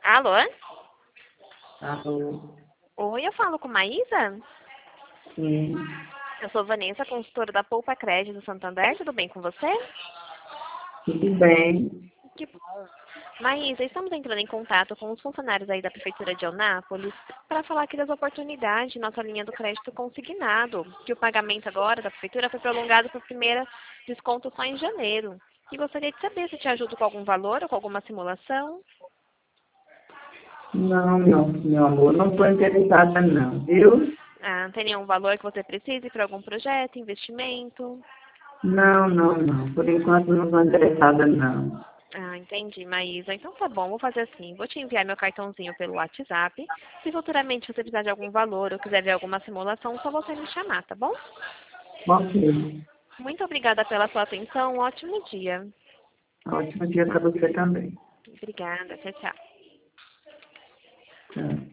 Alô? Alô? Oi, eu falo com Maísa? Sim, Eu sou Vanessa, consultora da Poupa Crédito Santander. Tudo bem com você? tudo bem. Que bom. Maísa, estamos entrando em contato com os funcionários aí da Prefeitura de Eunápolis para falar aqui das oportunidades de nossa linha do crédito consignado, que o pagamento agora da Prefeitura foi prolongado por primeira desconto só em janeiro. E gostaria de saber se te ajudo com algum valor ou com alguma simulação. Não, meu amor, não estou interessada não, viu? Ah, tem nenhum valor que você precise para algum projeto, investimento? Não. Por enquanto não estou interessada não. Ah, entendi, Maísa. Então tá bom, vou fazer assim. Vou te enviar meu cartãozinho pelo WhatsApp. Se futuramente você precisar de algum valor ou quiser ver alguma simulação, só você me chamar, tá bom? Ok. Muito obrigada pela sua atenção. Um ótimo dia. Ótimo dia para você também. Obrigada. Tchau, tchau. Tchau.